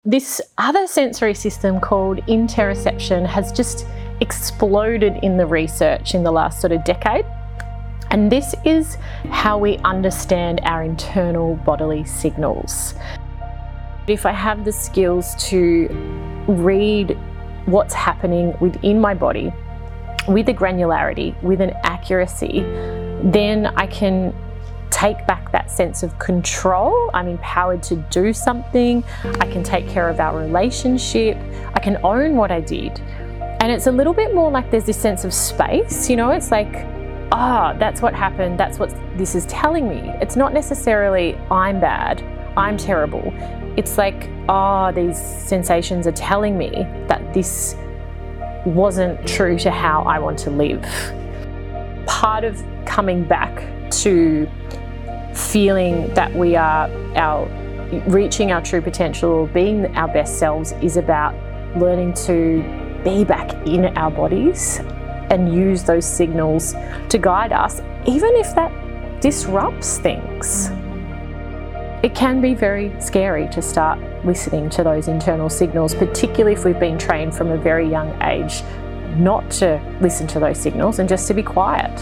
This other sensory system called interoception has just exploded in the research in the last sort of decade. And this is how we understand our internal bodily signals. If I have the skills to read what's happening within my body with a granularity, with an accuracy, then I can take back that sense of control. I'm empowered to do something. I can take care of our relationship. I can own what I did. And it's a little bit more like there's this sense of space, it's like, that's what happened. That's what this is telling me. It's not necessarily I'm bad, I'm terrible. It's like, these sensations are telling me that this wasn't true to how I want to live. Part of coming back to feeling that we are reaching our true potential, being our best selves, is about learning to be back in our bodies and use those signals to guide us, even if that disrupts things. It can be very scary to start listening to those internal signals, particularly if we've been trained from a very young age not to listen to those signals and just to be quiet.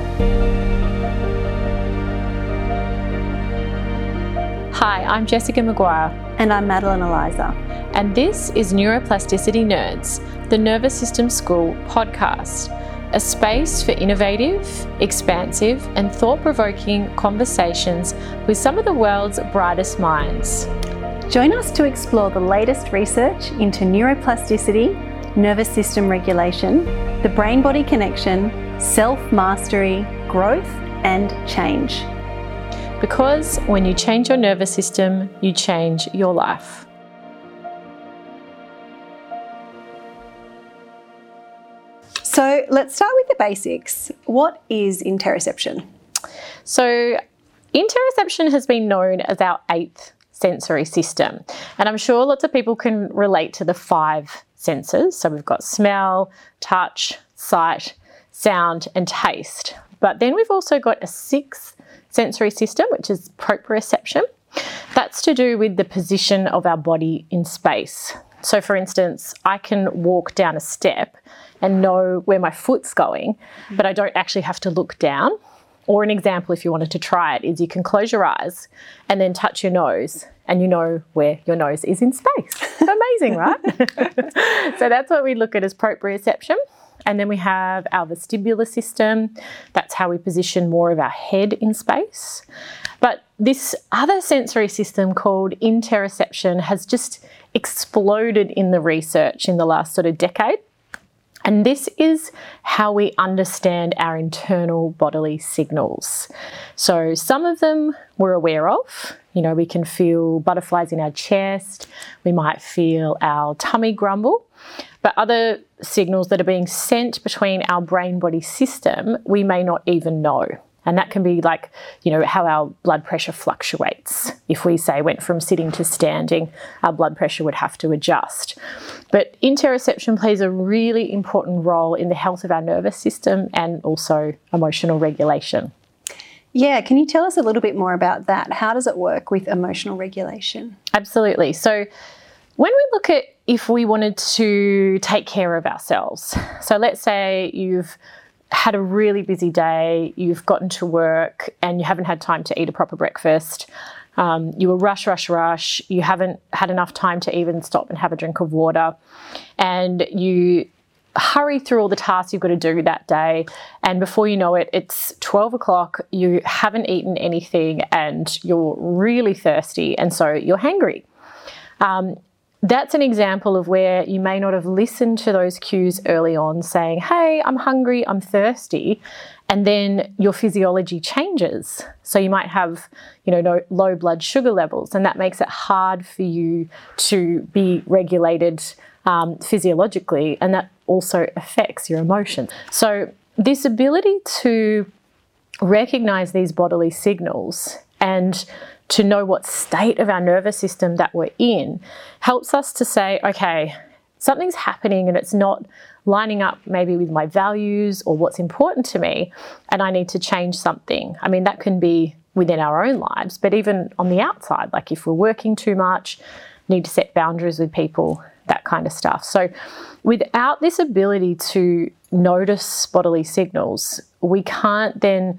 Hi, I'm Jessica Maguire. And I'm Madeline Eliza. And this is Neuroplasticity Nerds, the Nervous System School podcast, a space for innovative, expansive, and thought-provoking conversations with some of the world's brightest minds. Join us to explore the latest research into neuroplasticity, nervous system regulation, the brain-body connection, self-mastery, growth, and change. Because when you change your nervous system, you change your life. So let's start with the basics. What is interoception? So interoception has been known as our 8th sensory system. And I'm sure lots of people can relate to the 5 senses. So we've got smell, touch, sight, sound, and taste. But then we've also got a 6th sensory system, which is proprioception. That's to do with the position of our body in space. So for instance, I can walk down a step and know where my foot's going, but I don't actually have to look down. Or an example, if you wanted to try it, is you can close your eyes and then touch your nose and you know where your nose is in space. Amazing, right? So that's what we look at as proprioception. And then we have our vestibular system. That's how we position more of our head in space. But this other sensory system called interoception has just exploded in the research in the last sort of decade. And this is how we understand our internal bodily signals. So some of them we're aware of. We can feel butterflies in our chest. We might feel our tummy grumble. But other signals that are being sent between our brain-body system, we may not even know. And that can be like, how our blood pressure fluctuates. If we say went from sitting to standing, our blood pressure would have to adjust. But interoception plays a really important role in the health of our nervous system and also emotional regulation. Yeah, can you tell us a little bit more about that? How does it work with emotional regulation? Absolutely. So when we look at if we wanted to take care of ourselves, so let's say you've had a really busy day, you've gotten to work and you haven't had time to eat a proper breakfast, you were rush, you haven't had enough time to even stop and have a drink of water, and you hurry through all the tasks you've got to do that day, and before you know it, it's 12 o'clock, you haven't eaten anything and you're really thirsty and so you're hangry. That's an example of where you may not have listened to those cues early on saying, hey, I'm hungry, I'm thirsty, and then your physiology changes. So you might have, low blood sugar levels, and that makes it hard for you to be regulated physiologically, and that also affects your emotions. So this ability to recognize these bodily signals and to know what state of our nervous system that we're in helps us to say, okay, something's happening and it's not lining up maybe with my values or what's important to me, and I need to change something. I mean, that can be within our own lives, but even on the outside, like if we're working too much, need to set boundaries with people, that kind of stuff. So without this ability to notice bodily signals, we can't then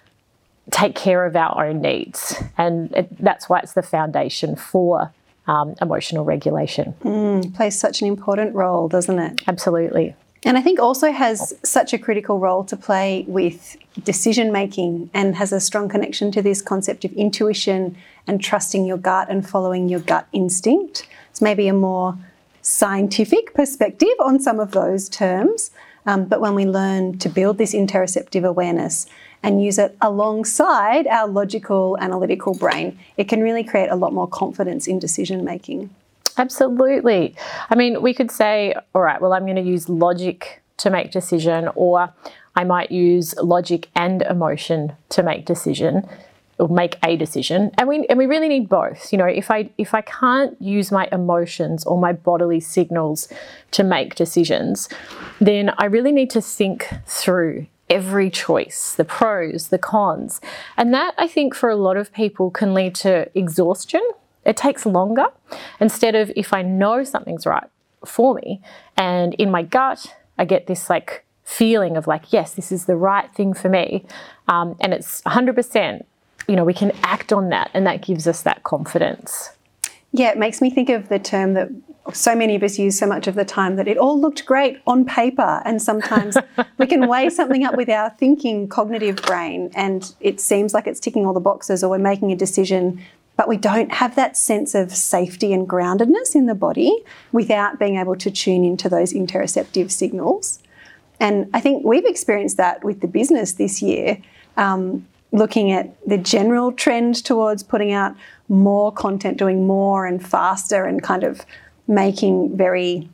take care of our own needs. And that's why it's the foundation for emotional regulation. Plays such an important role, doesn't it? Absolutely. And I think also has such a critical role to play with decision making, and has a strong connection to this concept of intuition and trusting your gut and following your gut instinct. It's maybe a more scientific perspective on some of those terms, but when we learn to build this interoceptive awareness and use it alongside our logical, analytical brain, it can really create a lot more confidence in decision making. Absolutely. I mean, we could say, all right, well, I'm going to use logic to make decision, or I might use logic and emotion to make decision, or make a decision. And we really need both. You know, if I can't use my emotions or my bodily signals to make decisions, then I really need to think through every choice, the pros, the cons. And that, I think, for a lot of people can lead to exhaustion. It takes longer. Instead of, if I know something's right for me and in my gut, I get this like feeling of like, yes, this is the right thing for me. And it's 100%, you know, we can act on that, and that gives us that confidence. Yeah, it makes me think of the term that so many of us use so much of the time, that it all looked great on paper. And sometimes we can weigh something up with our thinking cognitive brain and it seems like it's ticking all the boxes, or we're making a decision, but we don't have that sense of safety and groundedness in the body without being able to tune into those interoceptive signals. And I think we've experienced that with the business this year, looking at the general trend towards putting out more content, doing more and faster, and kind of making very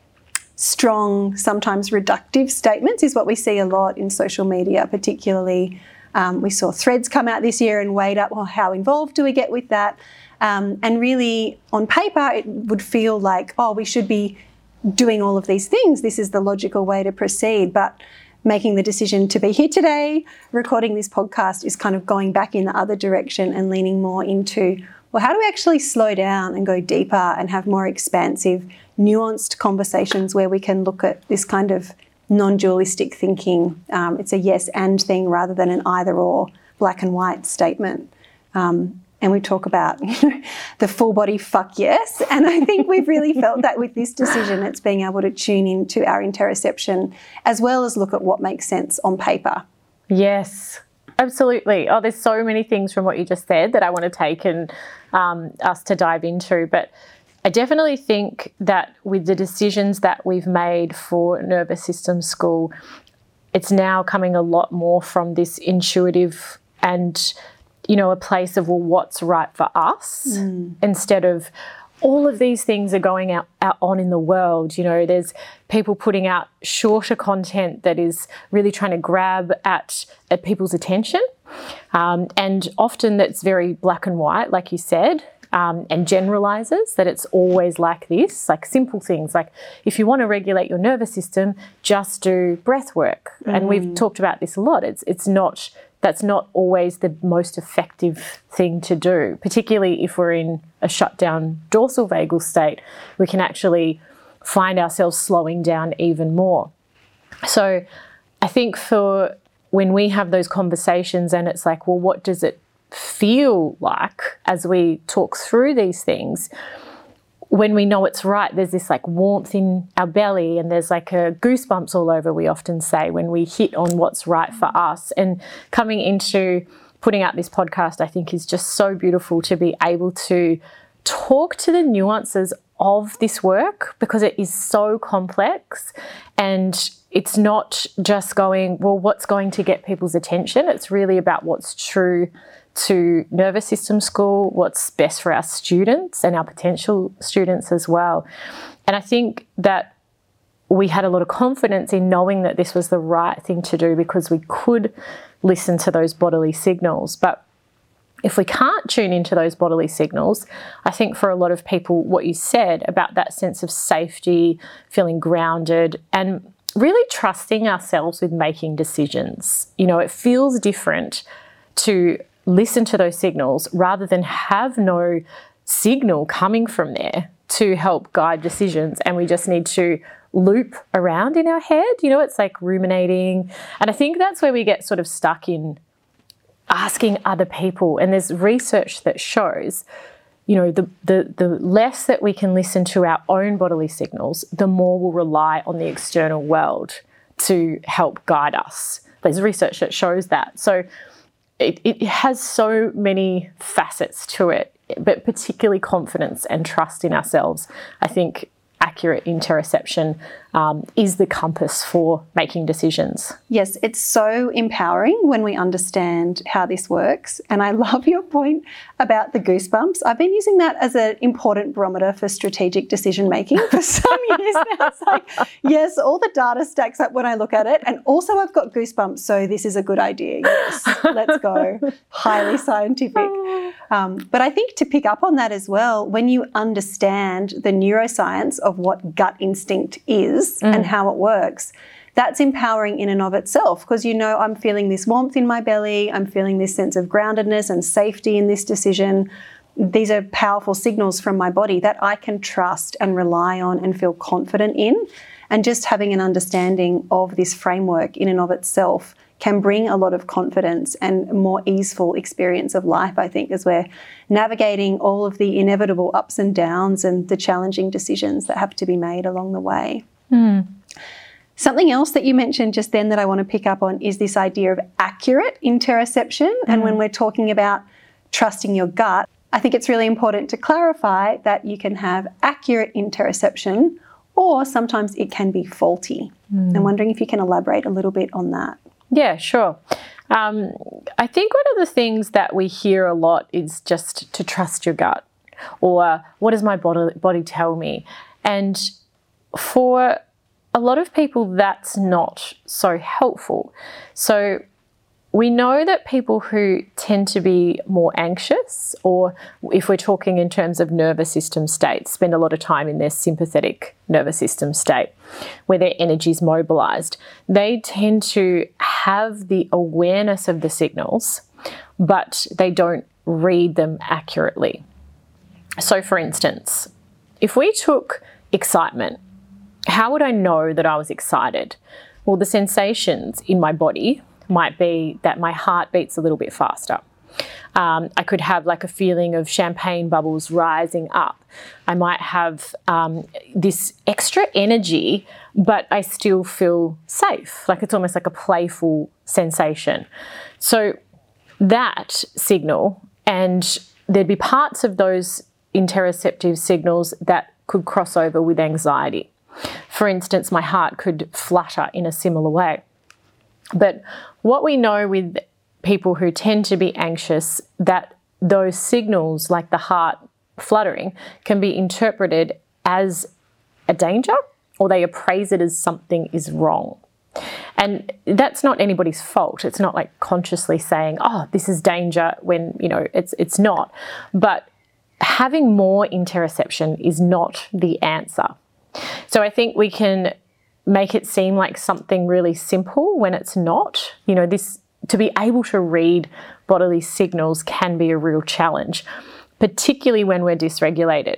strong, sometimes reductive statements is what we see a lot in social media, particularly. We saw Threads come out this year and weighed up, well, how involved do we get with that? And really, on paper, it would feel like, oh, we should be doing all of these things. This is the logical way to proceed. But making the decision to be here today, recording this podcast, is kind of going back in the other direction and leaning more into, well, how do we actually slow down and go deeper and have more expansive, nuanced conversations where we can look at this kind of non-dualistic thinking. It's a yes and thing rather than an either or, black and white statement. And we talk about, you know, the full body fuck yes. And I think we've really felt that with this decision. It's being able to tune into our interoception as well as look at what makes sense on paper. Yes, absolutely. Oh, there's so many things from what you just said that I want to take and us to dive into. But I definitely think that with the decisions that we've made for Nervous System School, it's now coming a lot more from this intuitive and, you know, a place of, well, what's right for us, instead of all of these things are going out on in the world. You know, there's people putting out shorter content that is really trying to grab at people's attention. And often that's very black and white, like you said. And generalizes that it's always like this, like simple things like, if you want to regulate your nervous system, just do breath work. And we've talked about this a lot. That's not always the most effective thing to do, particularly if we're in a shut down dorsal vagal state. We can actually find ourselves slowing down even more. So I think for when we have those conversations and it's like, well, what does it feel like as we talk through these things? When we know it's right, there's this like warmth in our belly and there's like a goosebumps all over, we often say, when we hit on what's right for us. And coming into putting out this podcast, I think is just so beautiful to be able to talk to the nuances of this work, because it is so complex and it's not just going, well, what's going to get people's attention? It's really about what's true to Nervous System School, what's best for our students and our potential students as well. And I think that we had a lot of confidence in knowing that this was the right thing to do because we could listen to those bodily signals. But if we can't tune into those bodily signals, I think for a lot of people, what you said about that sense of safety, feeling grounded, and really trusting ourselves with making decisions. You know, it feels different to listen to those signals rather than have no signal coming from there to help guide decisions, and we just need to loop around in our head. It's like ruminating. And I think that's where we get sort of stuck in asking other people. And there's research that shows, the less that we can listen to our own bodily signals, the more we'll rely on the external world to help guide us. There's research that shows that. So it has so many facets to it, but particularly confidence and trust in ourselves. I think accurate interoception is the compass for making decisions. Yes, it's so empowering when we understand how this works. And I love your point about the goosebumps. I've been using that as an important barometer for strategic decision making for some years now. It's like, yes, all the data stacks up when I look at it. And also I've got goosebumps, so this is a good idea. Yes, let's go. Highly scientific. But I think to pick up on that as well, when you understand the neuroscience of what gut instinct is and how it works, that's empowering in and of itself, because I'm feeling this warmth in my belly, I'm feeling this sense of groundedness and safety in this decision. These are powerful signals from my body that I can trust and rely on and feel confident in. And just having an understanding of this framework in and of itself can bring a lot of confidence and a more easeful experience of life, I think, as we're navigating all of the inevitable ups and downs and the challenging decisions that have to be made along the way. Something else that you mentioned just then that I want to pick up on is this idea of accurate interoception. And when we're talking about trusting your gut, I think it's really important to clarify that you can have accurate interoception, or sometimes it can be faulty. I'm wondering if you can elaborate a little bit on that. Yeah, sure. I think one of the things that we hear a lot is just to trust your gut, or what does my body tell me? And for a lot of people, that's not so helpful. So we know that people who tend to be more anxious, or if we're talking in terms of nervous system states, spend a lot of time in their sympathetic nervous system state where their energy is mobilized. They tend to have the awareness of the signals, but they don't read them accurately. So for instance, if we took excitement, how would I know that I was excited? Well, the sensations in my body might be that my heart beats a little bit faster. I could have like a feeling of champagne bubbles rising up. I might have this extra energy, but I still feel safe. Like it's almost like a playful sensation. So that signal, and there'd be parts of those interoceptive signals that could cross over with anxiety. For instance, my heart could flutter in a similar way. But what we know with people who tend to be anxious, that those signals, like the heart fluttering, can be interpreted as a danger, or they appraise it as something is wrong. And that's not anybody's fault. It's not like consciously saying, oh, this is danger, when, it's not. But having more interoception is not the answer. So I think we can make it seem like something really simple when it's not. To be able to read bodily signals can be a real challenge, particularly when we're dysregulated.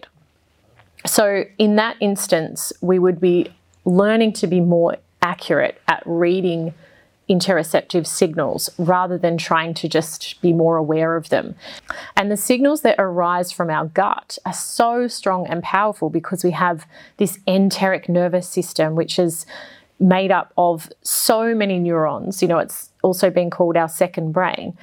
So in that instance, we would be learning to be more accurate at reading interoceptive signals rather than trying to just be more aware of them. And the signals that arise from our gut are so strong and powerful because we have this enteric nervous system, which is made up of so many neurons. It's also been called our second brain.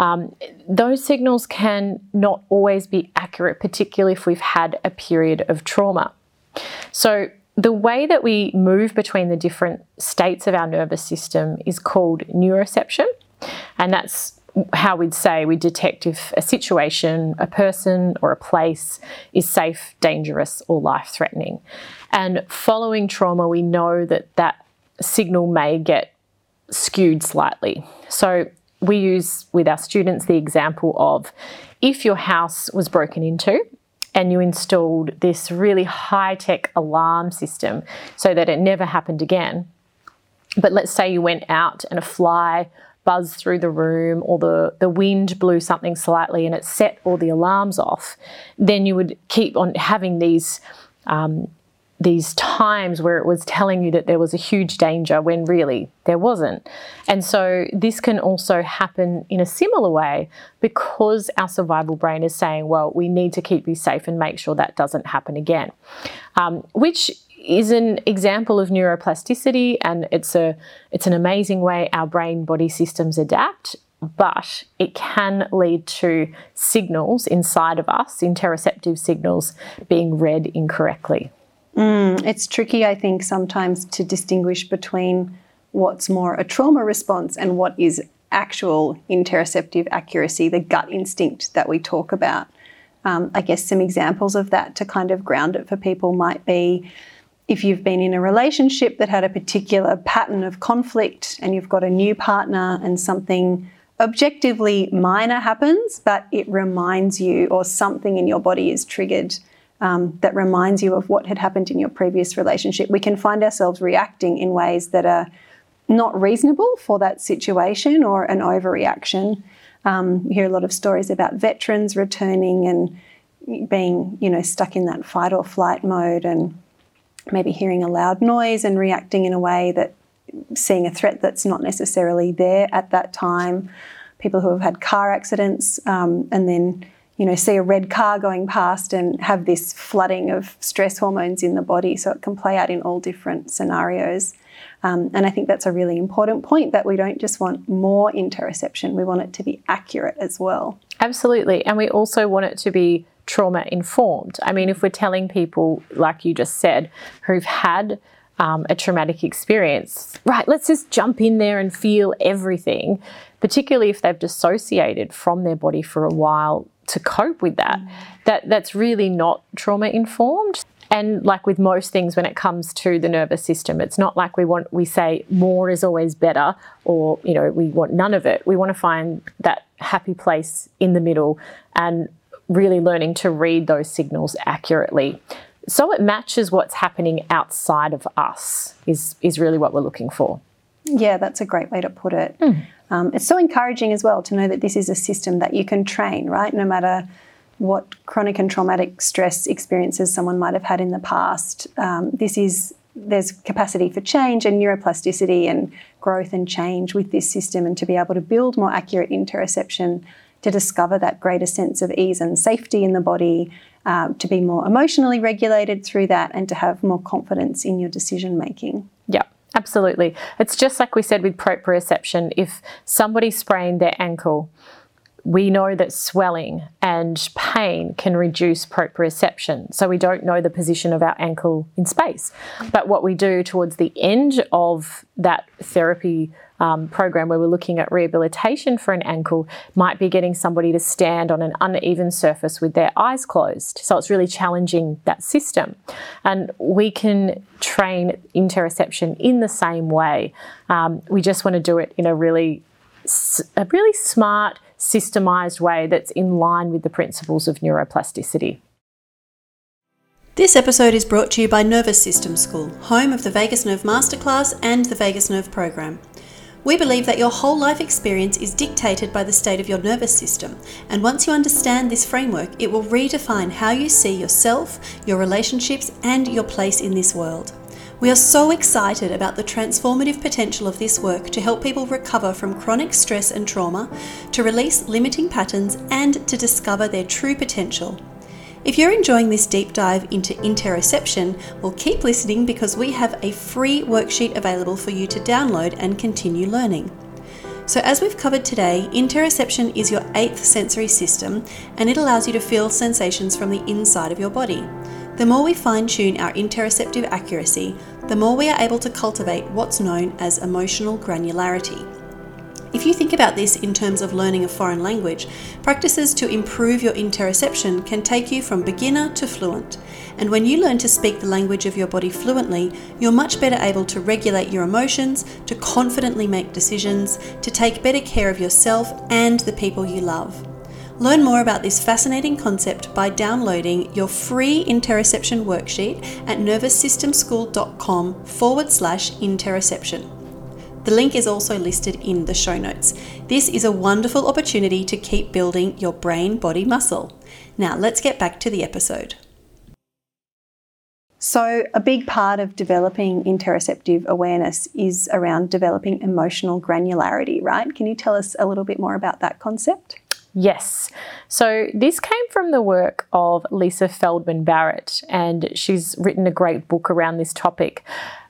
Those signals can not always be accurate, particularly if we've had a period of trauma. So the way that we move between the different states of our nervous system is called neuroception, and that's how we'd say we detect if a situation, a person or a place is safe, dangerous or life-threatening. And following trauma, we know that that signal may get skewed slightly. So we use with our students the example of if your house was broken into and you installed this really high-tech alarm system so that it never happened again. But let's say you went out and a fly buzz through the room, or the wind blew something slightly and it set all the alarms off, then you would keep on having these times where it was telling you that there was a huge danger when really there wasn't. And so this can also happen in a similar way, because our survival brain is saying, well, we need to keep you safe and make sure that doesn't happen again, which is an example of neuroplasticity, and it's an amazing way our brain-body systems adapt, but it can lead to signals inside of us, interoceptive signals, being read incorrectly. It's tricky, I think, sometimes to distinguish between what's more a trauma response and what is actual interoceptive accuracy, the gut instinct that we talk about. I guess some examples of that to kind of ground it for people might be if you've been in a relationship that had a particular pattern of conflict and you've got a new partner and something objectively minor happens, but it reminds you, or something in your body is triggered that reminds you of what had happened in your previous relationship. We can find ourselves reacting in ways that are not reasonable for that situation, or an overreaction. You hear a lot of stories about veterans returning and being, stuck in that fight or flight mode, and maybe hearing a loud noise and reacting in a way that, seeing a threat that's not necessarily there at that time. People who have had car accidents and then see a red car going past and have this flooding of stress hormones in the body. So it can play out in all different scenarios. And I think that's a really important point, that we don't just want more interoception, we want it to be accurate as well. Absolutely. And we also want it to be trauma informed. I mean, if we're telling people, like you just said, who've had a traumatic experience, right, let's just jump in there and feel everything, particularly if they've dissociated from their body for a while to cope with that, that's really not trauma informed. And like with most things when it comes to the nervous system, it's not like we say more is always better, or we want none of it. We want to find that happy place in the middle and really learning to read those signals accurately, so it matches what's happening outside of us is really what we're looking for. Yeah, that's a great way to put it. It's so encouraging as well to know that this is a system that you can train, right? No matter what chronic and traumatic stress experiences someone might have had in the past, there's capacity for change and neuroplasticity and growth and change with this system, and to be able to build more accurate interoception, to discover that greater sense of ease and safety in the body, to be more emotionally regulated through that, and to have more confidence in your decision making. Yeah, absolutely. It's just like we said with proprioception. If somebody sprained their ankle, we know that swelling and pain can reduce proprioception, so we don't know the position of our ankle in space. But what we do towards the end of that therapy program, where we're looking at rehabilitation for an ankle, might be getting somebody to stand on an uneven surface with their eyes closed. So it's really challenging that system. And we can train interoception in the same way. We just want to do it in a really smart, systemized way that's in line with the principles of neuroplasticity. This episode is brought to you by Nervous System School, home of the Vagus Nerve Masterclass and the Vagus Nerve Program. We believe that your whole life experience is dictated by the state of your nervous system, and once you understand this framework, it will redefine how you see yourself, your relationships, and your place in this world. We are so excited about the transformative potential of this work to help people recover from chronic stress and trauma, to release limiting patterns, and to discover their true potential. If you're enjoying this deep dive into interoception, well, keep listening, because we have a free worksheet available for you to download and continue learning. So as we've covered today, interoception is your 8th sensory system, and it allows you to feel sensations from the inside of your body. The more we fine-tune our interoceptive accuracy, the more we are able to cultivate what's known as emotional granularity. If you think about this in terms of learning a foreign language, practices to improve your interoception can take you from beginner to fluent. And when you learn to speak the language of your body fluently, you're much better able to regulate your emotions, to confidently make decisions, to take better care of yourself and the people you love. Learn more about this fascinating concept by downloading your free interoception worksheet at nervoussystemschool.com/interoception. The link is also listed in the show notes. This is a wonderful opportunity to keep building your brain-body muscle. Now, let's get back to the episode. So a big part of developing interoceptive awareness is around developing emotional granularity, right? Can you tell us a little bit more about that concept? Yes. So this came from the work of Lisa Feldman Barrett, and she's written a great book around this topic.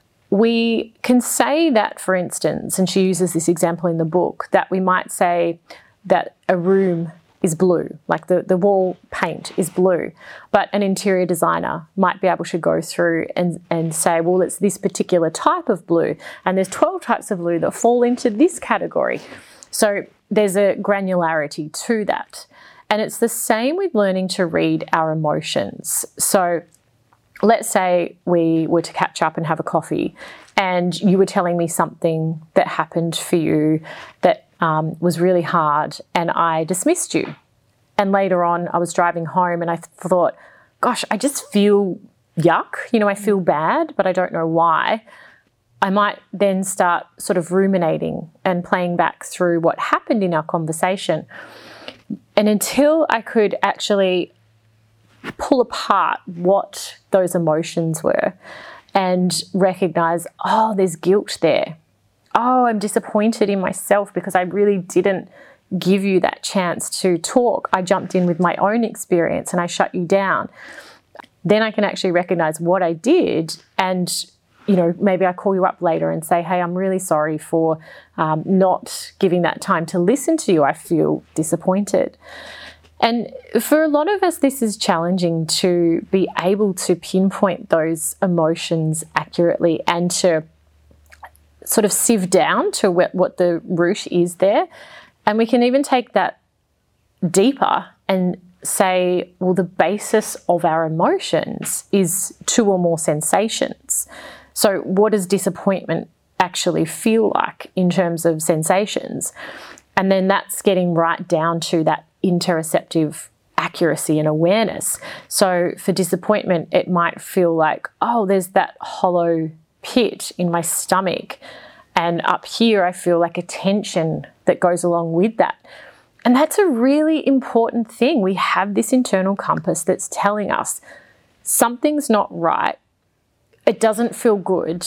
We can say that, for instance, and she uses this example in the book, that we might say that a room is blue, like the wall paint is blue, but an interior designer might be able to go through and say, well, it's this particular type of blue, and there's 12 types of blue that fall into this category. So there's a granularity to that. And it's the same with learning to read our emotions. So let's say we were to catch up and have a coffee, and you were telling me something that happened for you that was really hard, and I dismissed you. And later on, I was driving home and I thought, gosh, I just feel yuck. I feel bad, but I don't know why. I might then start sort of ruminating and playing back through what happened in our conversation. And until I could actually pull apart what those emotions were and recognize, oh, there's guilt there. Oh, I'm disappointed in myself because I really didn't give you that chance to talk. I jumped in with my own experience and I shut you down. Then I can actually recognize what I did, and maybe I call you up later and say, hey, I'm really sorry for not giving that time to listen to you. I feel disappointed. And for a lot of us, this is challenging to be able to pinpoint those emotions accurately and to sort of sieve down to what the root is there. And we can even take that deeper and say, well, the basis of our emotions is two or more sensations. So what does disappointment actually feel like in terms of sensations? And then that's getting right down to that interoceptive accuracy and awareness. So for disappointment, it might feel like, oh, there's that hollow pit in my stomach, and up here I feel like a tension that goes along with that. And that's a really important thing. We have this internal compass that's telling us something's not right. It doesn't feel good.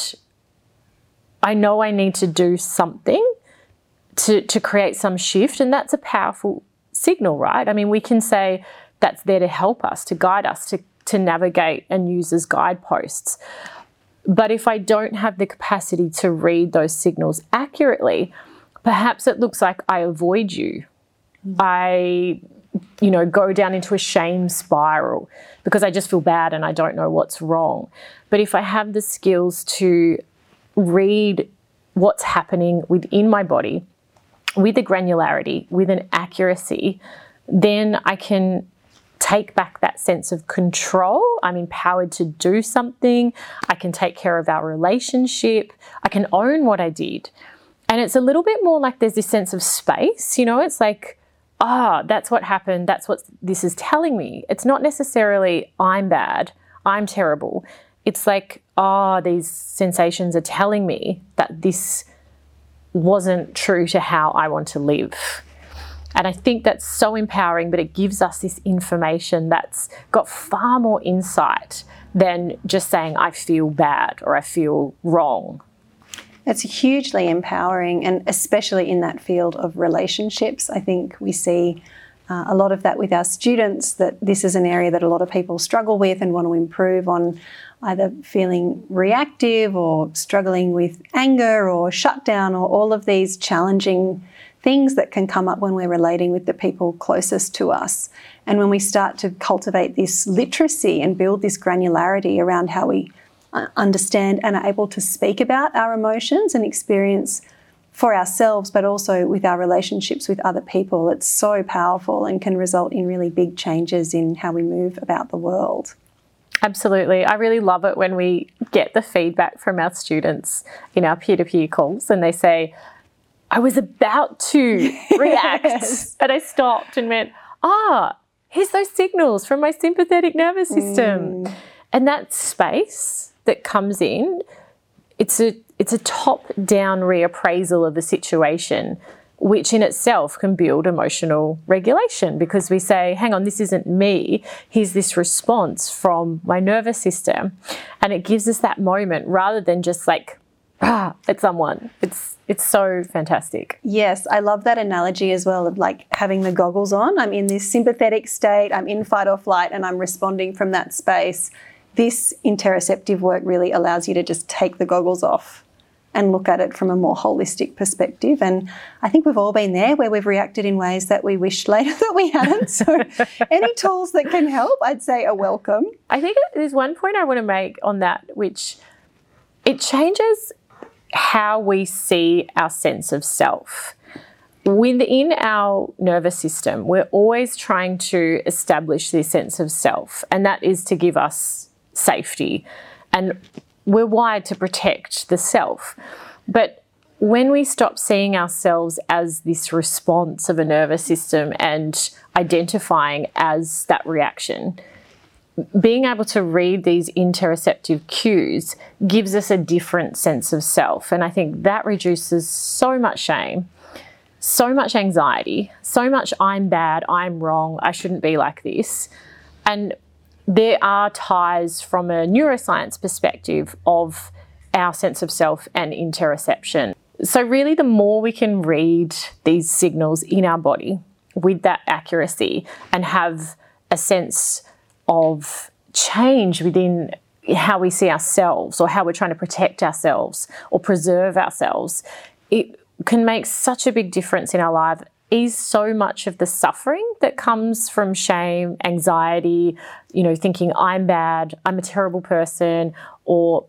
I know I need to do something to create some shift, and that's a powerful signal, right? I mean, we can say that's there to help us, to guide us, to navigate and use as guideposts. But if I don't have the capacity to read those signals accurately, perhaps it looks like I avoid you. I, go down into a shame spiral because I just feel bad and I don't know what's wrong. But if I have the skills to read what's happening within my body with a granularity, with an accuracy, then I can take back that sense of control. I'm empowered to do something. I can take care of our relationship. I can own what I did. And it's a little bit more like there's this sense of space, it's like, that's what happened. That's what this is telling me. It's not necessarily I'm bad, I'm terrible. It's like, these sensations are telling me that this wasn't true to how I want to live. And I think that's so empowering, but it gives us this information that's got far more insight than just saying I feel bad or I feel wrong. It's hugely empowering, and especially in that field of relationships. I think we see a lot of that with our students, that this is an area that a lot of people struggle with and want to improve on, either feeling reactive or struggling with anger or shutdown, or all of these challenging things that can come up when we're relating with the people closest to us. And when we start to cultivate this literacy and build this granularity around how we understand and are able to speak about our emotions and experience for ourselves, but also with our relationships with other people, it's so powerful and can result in really big changes in how we move about the world. Absolutely. I really love it when we get the feedback from our students in our peer-to-peer calls and they say, I was about to react and I stopped and went, here's those signals from my sympathetic nervous system. And that space that comes in, it's a top-down reappraisal of the situation, which in itself can build emotional regulation, because we say, hang on, this isn't me. Here's this response from my nervous system. And it gives us that moment rather than just like, at someone. It's so fantastic. Yes, I love that analogy as well of like having the goggles on. I'm in this sympathetic state, I'm in fight or flight, and I'm responding from that space. This interoceptive work really allows you to just take the goggles off and look at it from a more holistic perspective. And I think we've all been there where we've reacted in ways that we wished later that we hadn't. So any tools that can help, I'd say are welcome. I think there's one point I want to make on that, which it changes how we see our sense of self. Within our nervous system, we're always trying to establish this sense of self, and that is to give us safety. And we're wired to protect the self. But when we stop seeing ourselves as this response of a nervous system and identifying as that reaction, being able to read these interoceptive cues gives us a different sense of self. And I think that reduces so much shame, so much anxiety, so much I'm bad, I'm wrong, I shouldn't be like this. And there are ties from a neuroscience perspective of our sense of self and interoception. So really, the more we can read these signals in our body with that accuracy and have a sense of change within how we see ourselves or how we're trying to protect ourselves or preserve ourselves, it can make such a big difference in our life, ease so much of the suffering that comes from shame, anxiety, thinking I'm bad, I'm a terrible person, or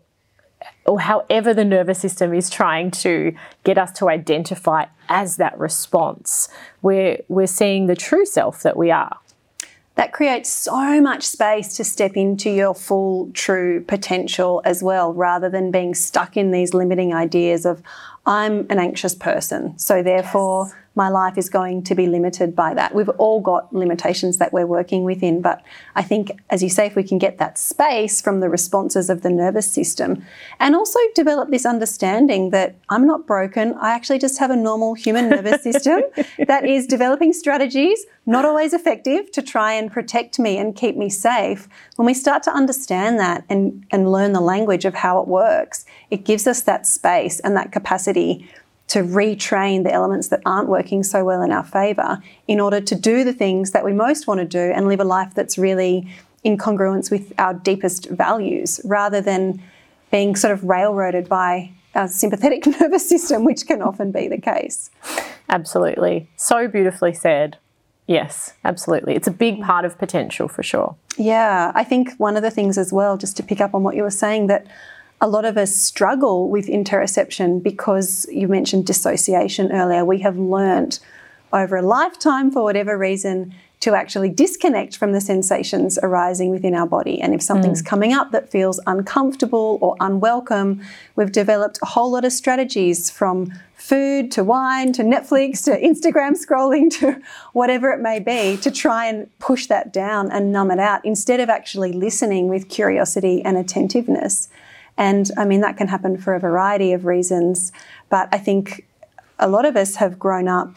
however the nervous system is trying to get us to identify as that response. We're seeing the true self that we are. That creates so much space to step into your full, true potential as well, rather than being stuck in these limiting ideas of, I'm an anxious person, so therefore my life is going to be limited by that. We've all got limitations that we're working within, but I think, as you say, if we can get that space from the responses of the nervous system and also develop this understanding that I'm not broken, I actually just have a normal human nervous system that is developing strategies, not always effective, to try and protect me and keep me safe. When we start to understand that and learn the language of how it works, it gives us that space and that capacity to retrain the elements that aren't working so well in our favour in order to do the things that we most want to do and live a life that's really in congruence with our deepest values, rather than being sort of railroaded by our sympathetic nervous system, which can often be the case. Absolutely. So beautifully said. Yes, absolutely. It's a big part of potential for sure. Yeah, I think one of the things as well, just to pick up on what you were saying, that a lot of us struggle with interoception because you mentioned dissociation earlier. We have learnt over a lifetime, for whatever reason, to actually disconnect from the sensations arising within our body. And if something's coming up that feels uncomfortable or unwelcome, we've developed a whole lot of strategies, from food to wine to Netflix to Instagram scrolling to whatever it may be, to try and push that down and numb it out, instead of actually listening with curiosity and attentiveness. And I mean, that can happen for a variety of reasons, but I think a lot of us have grown up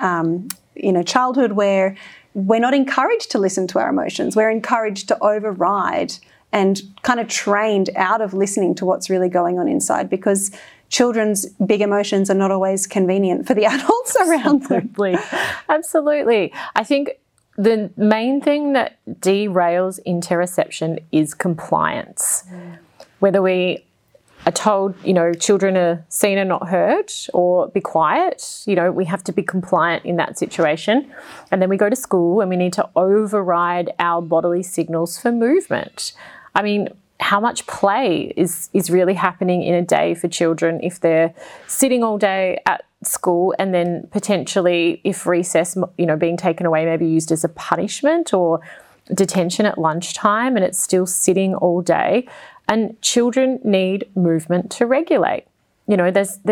in a childhood where we're not encouraged to listen to our emotions. We're encouraged to override and kind of trained out of listening to what's really going on inside, because children's big emotions are not always convenient for the adults around them. Absolutely. I think the main thing that derails interoception is compliance. Whether we are told, children are seen and not heard, or be quiet, we have to be compliant in that situation. And then we go to school and we need to override our bodily signals for movement. I mean, how much play is really happening in a day for children if they're sitting all day at school, and then potentially, if recess, being taken away, maybe used as a punishment, or detention at lunchtime, and it's still sitting all day. And children need movement to regulate.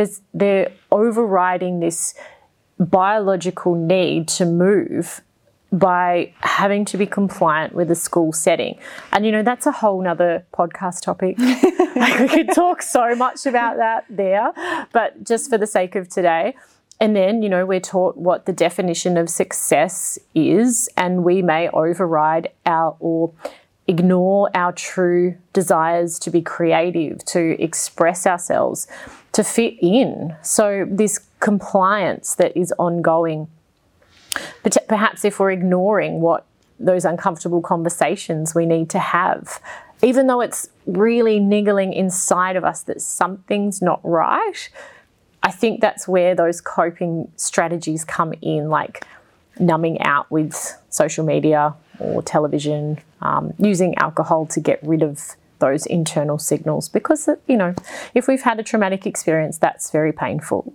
They're overriding this biological need to move by having to be compliant with a school setting. And, that's a whole nother podcast topic. We could talk so much about that there, but just for the sake of today. And then, we're taught what the definition of success is, and we may override or ignore our true desires to be creative, to express ourselves, to fit in. So this compliance that is ongoing, perhaps if we're ignoring what those uncomfortable conversations we need to have, even though it's really niggling inside of us that something's not right, I think that's where those coping strategies come in, like numbing out with social media or television, using alcohol to get rid of those internal signals, because, if we've had a traumatic experience, that's very painful,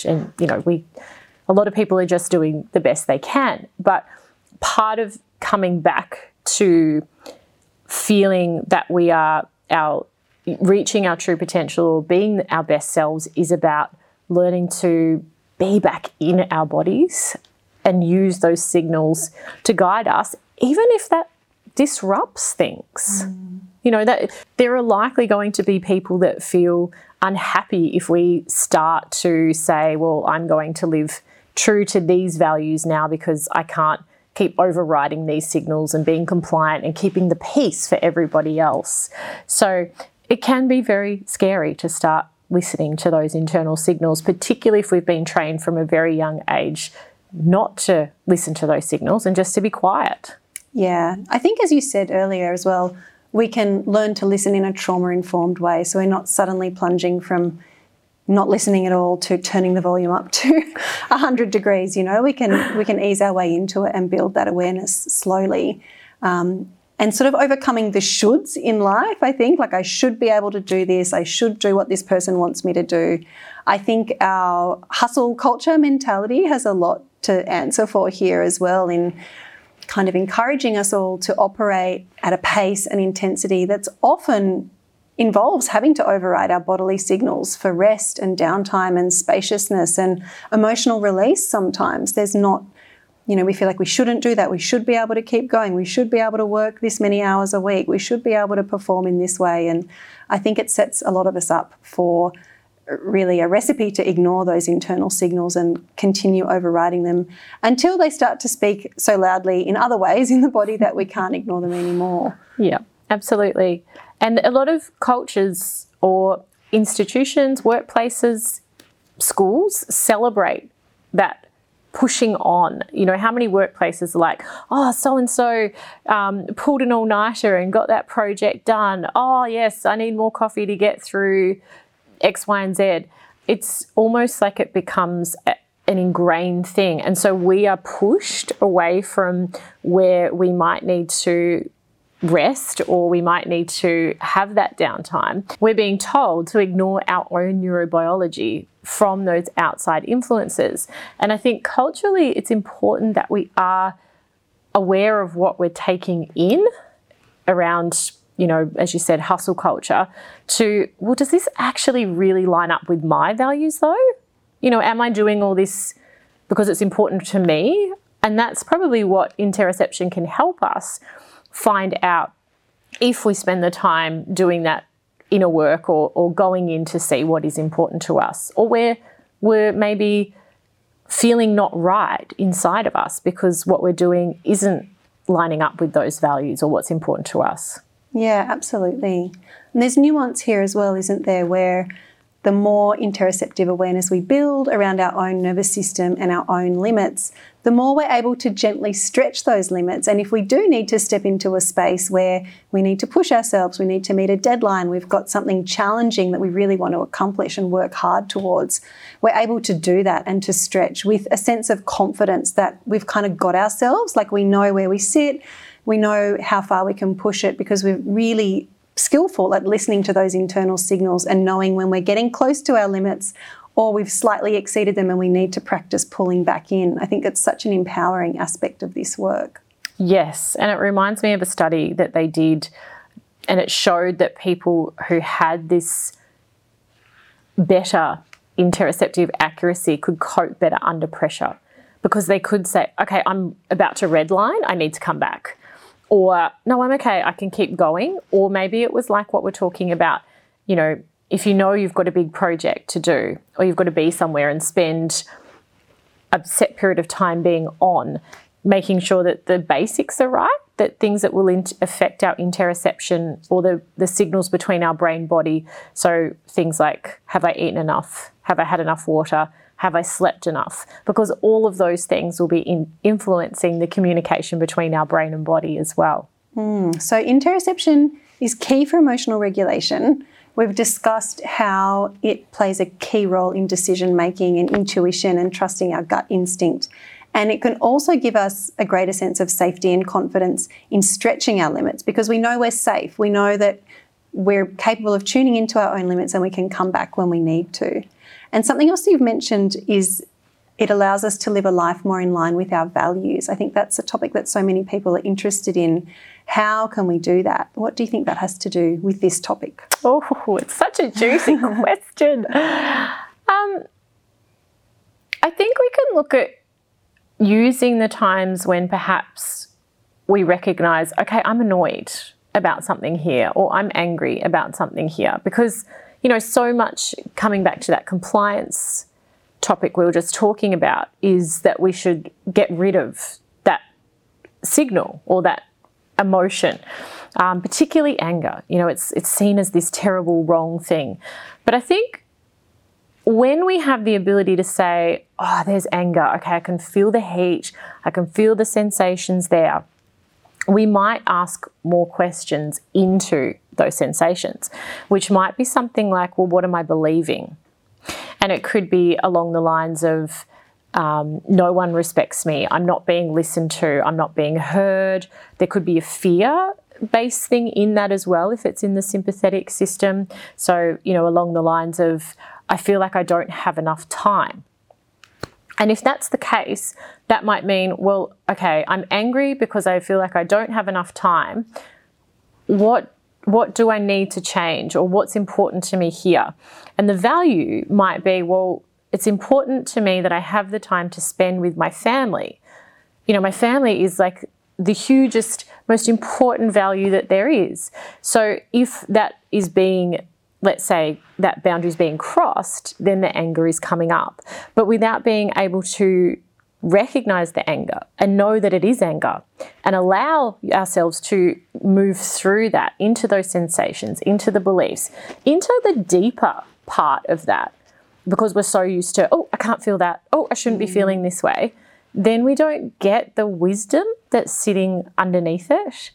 a lot of people are just doing the best they can. But part of coming back to feeling that we are reaching our true potential or being our best selves is about learning to be back in our bodies and use those signals to guide us, even if that disrupts things. That there are likely going to be people that feel unhappy if we start to say, well, I'm going to live true to these values now because I can't keep overriding these signals and being compliant and keeping the peace for everybody else. So it can be very scary to start listening to those internal signals, particularly if we've been trained from a very young age not to listen to those signals and just to be quiet. Yeah, I think as you said earlier as well, we can learn to listen in a trauma-informed way, so we're not suddenly plunging from not listening at all to turning the volume up to 100 degrees. We can ease our way into it and build that awareness slowly. And sort of overcoming the shoulds in life, I think, like I should be able to do this, I should do what this person wants me to do. I think our hustle culture mentality has a lot to answer for here as well, in kind of encouraging us all to operate at a pace and intensity that's often involves having to override our bodily signals for rest and downtime and spaciousness and emotional release sometimes. There's not, we feel like we shouldn't do that. We should be able to keep going. We should be able to work this many hours a week. We should be able to perform in this way. And I think it sets a lot of us up for really a recipe to ignore those internal signals and continue overriding them until they start to speak so loudly in other ways in the body that we can't ignore them anymore. Yeah, absolutely. And a lot of cultures or institutions, workplaces, schools celebrate that pushing on. How many workplaces are like, oh, so-and-so pulled an all-nighter and got that project done. Oh, yes, I need more coffee to get through X, Y, and Z. It's almost like it becomes an ingrained thing. And so we are pushed away from where we might need to rest or we might need to have that downtime. We're being told to ignore our own neurobiology from those outside influences. And I think culturally it's important that we are aware of what we're taking in around, as you said, hustle culture does this actually really line up with my values though? Am I doing all this because it's important to me? And that's probably what interoception can help us find out if we spend the time doing that inner work or going in to see what is important to us, or where we're maybe feeling not right inside of us because what we're doing isn't lining up with those values or what's important to us. Yeah, absolutely. And there's nuance here as well, isn't there, where the more interoceptive awareness we build around our own nervous system and our own limits, the more we're able to gently stretch those limits. And if we do need to step into a space where we need to push ourselves, we need to meet a deadline, we've got something challenging that we really want to accomplish and work hard towards, we're able to do that and to stretch with a sense of confidence that we've kind of got ourselves, like we know where we sit, we know how far we can push it because we're really skillful at listening to those internal signals and knowing when we're getting close to our limits or we've slightly exceeded them and we need to practice pulling back in. I think it's such an empowering aspect of this work. Yes, and it reminds me of a study that they did, and it showed that people who had this better interoceptive accuracy could cope better under pressure because they could say, okay, I'm about to redline, I need to come back. Or, no, I'm okay, I can keep going. Or maybe it was like what we're talking about, you know, if you know you've got a big project to do, or you've got to be somewhere and spend a set period of time being on, making sure that the basics are right, that things that will affect our interoception or the signals between our brain body. So things like, have I eaten enough? Have I had enough water? Have I slept enough? Because all of those things will be influencing the communication between our brain and body as well. So interoception is key for emotional regulation. We've discussed how it plays a key role in decision making and intuition and trusting our gut instinct. And it can also give us a greater sense of safety and confidence in stretching our limits, because we know we're safe. We know that we're capable of tuning into our own limits and we can come back when we need to. And something else you've mentioned is it allows us to live a life more in line with our values. I think that's a topic that so many people are interested in. How can we do that? What do you think that has to do with this topic? Oh, it's such a juicy question. I think we can look at using the times when perhaps we recognise, okay, I'm annoyed about something here, or I'm angry about something here, because, you know, so much, coming back to that compliance topic we were just talking about, is that we should get rid of that signal or that emotion, particularly anger. You know, it's seen as this terrible, wrong thing. But I think when we have the ability to say, oh, there's anger, okay, I can feel the heat, I can feel the sensations there, we might ask more questions into those sensations, which might be something like, well, what am I believing? And it could be along the lines of, no one respects me, I'm not being listened to, I'm not being heard. There could be a fear-based thing in that as well, if it's in the sympathetic system. So, you know, along the lines of, I feel like I don't have enough time. And if that's the case, that might mean, well, okay, I'm angry because I feel like I don't have enough time. What do I need to change, or what's important to me here? And the value might be, well, it's important to me that I have the time to spend with my family. You know, my family is like the hugest, most important value that there is. So if that is being, let's say, that boundary is being crossed, then the anger is coming up. But without being able to recognise the anger and know that it is anger and allow ourselves to move through that into those sensations, into the beliefs, into the deeper part of that, because we're so used to, oh, I can't feel that, oh, I shouldn't be feeling this way, then we don't get the wisdom that's sitting underneath it.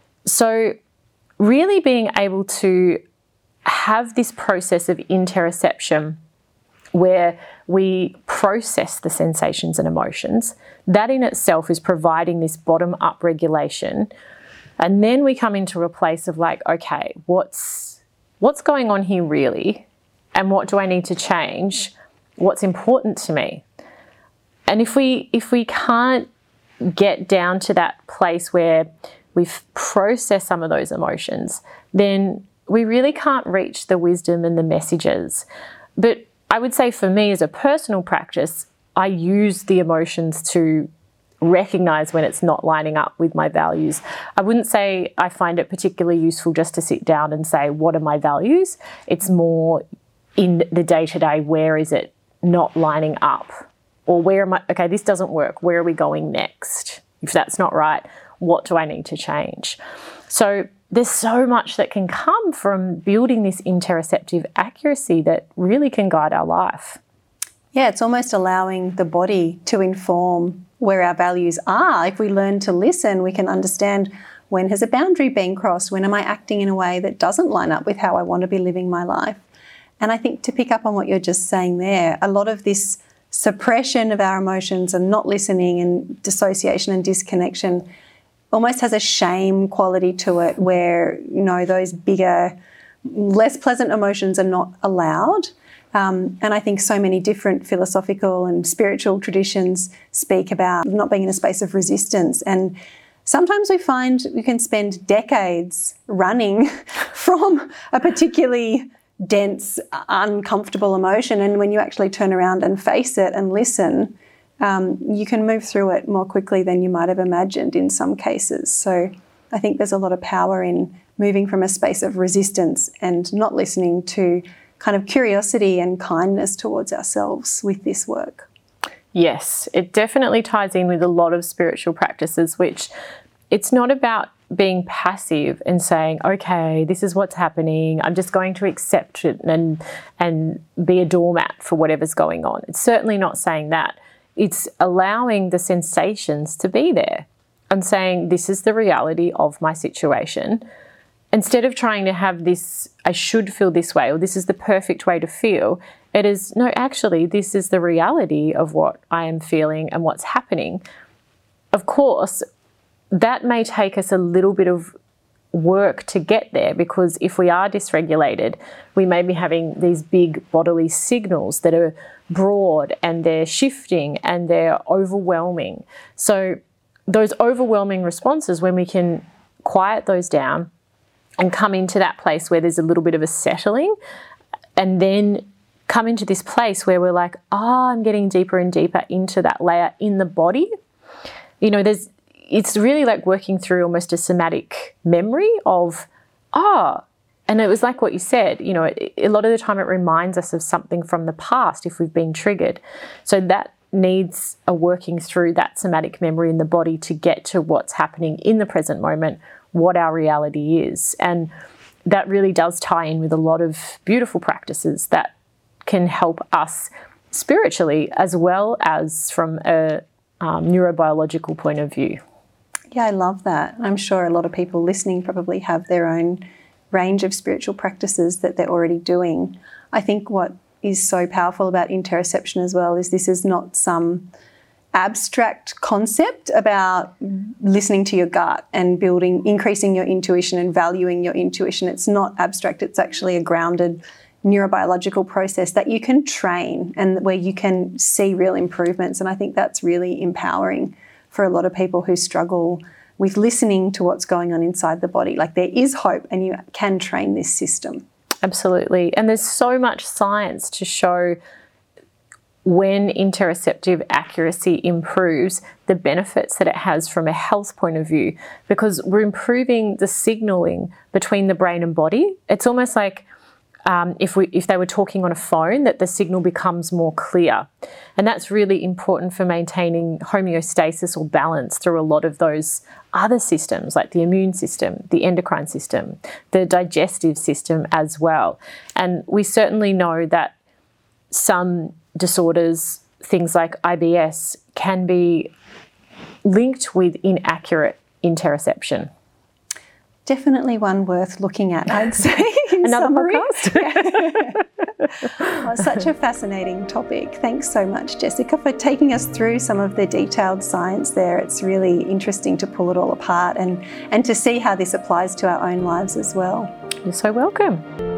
So really being able to have this process of interoception where we process the sensations and emotions, that in itself is providing this bottom-up regulation. And then we come into a place of like, okay, what's going on here really? And what do I need to change? What's important to me? And if we can't get down to that place where we've processed some of those emotions, then we really can't reach the wisdom and the messages. But I would say for me as a personal practice, I use the emotions to recognise when it's not lining up with my values. I wouldn't say I find it particularly useful just to sit down and say, what are my values? It's more in the day-to-day, where is it not lining up? Or where am I, okay, this doesn't work, where are we going next? If that's not right, what do I need to change? So there's so much that can come from building this interoceptive accuracy that really can guide our life. Yeah, it's almost allowing the body to inform where our values are. If we learn to listen, we can understand, when has a boundary been crossed? When am I acting in a way that doesn't line up with how I want to be living my life? And I think, to pick up on what you're just saying there, a lot of this suppression of our emotions and not listening and dissociation and disconnection almost has a shame quality to it, where, you know, those bigger, less pleasant emotions are not allowed. And I think so many different philosophical and spiritual traditions speak about not being in a space of resistance. And sometimes we find we can spend decades running from a particularly dense, uncomfortable emotion, and when you actually turn around and face it and listen, you can move through it more quickly than you might have imagined in some cases. So I think there's a lot of power in moving from a space of resistance and not listening to kind of curiosity and kindness towards ourselves with this work. Yes, it definitely ties in with a lot of spiritual practices, which it's not about being passive and saying, okay, this is what's happening, I'm just going to accept it and be a doormat for whatever's going on. It's certainly not saying that. It's allowing the sensations to be there and saying, this is the reality of my situation. Instead of trying to have this, I should feel this way, or this is the perfect way to feel, it is, no, actually, this is the reality of what I am feeling and what's happening. Of course, that may take us a little bit of work to get there, because if we are dysregulated, we may be having these big bodily signals that are broad and they're shifting and they're overwhelming. So those overwhelming responses, when we can quiet those down and come into that place where there's a little bit of a settling, and then come into this place where we're like, I'm getting deeper and deeper into that layer in the body. You know, it's really like working through almost a somatic memory of, and it was like what you said, you know, a lot of the time it reminds us of something from the past if we've been triggered. So that needs a working through that somatic memory in the body to get to what's happening in the present moment, what our reality is. And that really does tie in with a lot of beautiful practices that can help us spiritually as well as from a neurobiological point of view. Yeah, I love that. I'm sure a lot of people listening probably have their own range of spiritual practices that they're already doing. I think what is so powerful about interoception as well is this is not some abstract concept about listening to your gut and increasing your intuition and valuing your intuition. It's not abstract. It's actually a grounded neurobiological process that you can train and where you can see real improvements. And I think that's really empowering for a lot of people who struggle with listening to what's going on inside the body. Like, there is hope and you can train this system. Absolutely. And there's so much science to show when interoceptive accuracy improves, the benefits that it has from a health point of view, because we're improving the signaling between the brain and body. It's almost like if they were talking on a phone, that the signal becomes more clear. And that's really important for maintaining homeostasis or balance through a lot of those other systems, like the immune system, the endocrine system, the digestive system as well. And we certainly know that some disorders, things like IBS, can be linked with inaccurate interoception. Definitely one worth looking at, I'd say. Another summary. podcast. Oh, such a fascinating topic. Thanks so much, Jessica, for taking us through some of the detailed science there. It's really interesting to pull it all apart and to see how this applies to our own lives as well. You're so welcome.